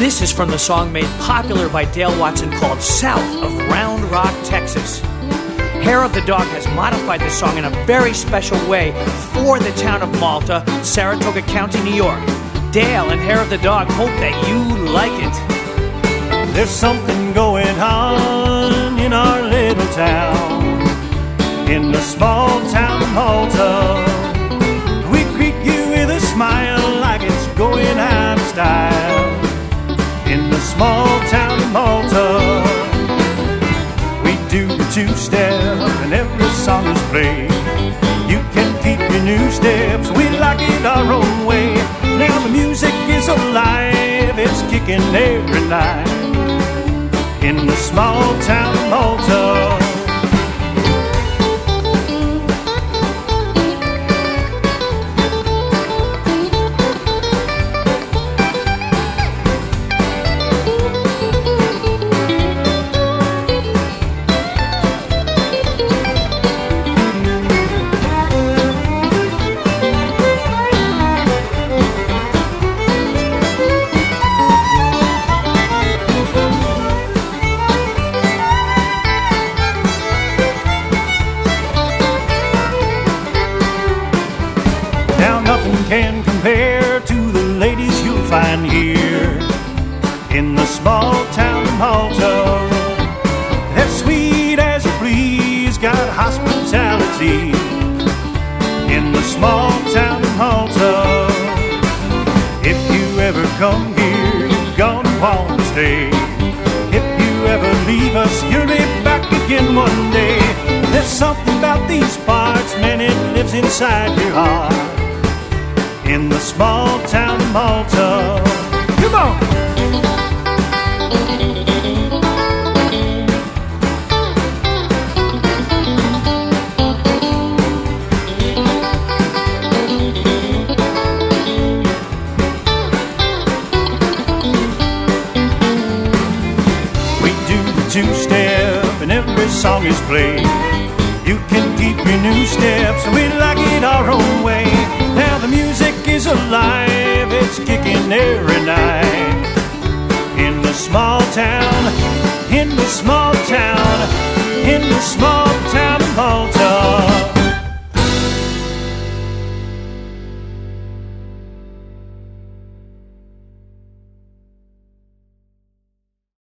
This is from the song made popular by Dale Watson called South of Round Rock, Texas. Hair of the Dog has modified the song in a very special way for the town of Malta, Saratoga County, New York. Dale and Hair of the Dog hope that you like it. There's something going on in our little town, in the small town of Malta. We greet you with a smile like it's going out of style. In the small town of Malta, we do the two-step and every song is played. You can keep your new steps, we like it our own way. Now the music is alive, it's kicking every night. In the small town of Malta, can compare to the ladies you'll find here in the small town of Malta. They're sweet as a breeze, got hospitality in the small town of Malta. If you ever come here, you're gonna want to stay. If you ever leave us, you'll be back again one day. There's something about these parts, man, it lives inside your heart. In the small town of Malta. Come on! We do the two-step and every song is played. You can keep your new steps, we like it our own way. Now the music is alive, it's kicking every night. In the small town, in the small town, in the small town of Malta.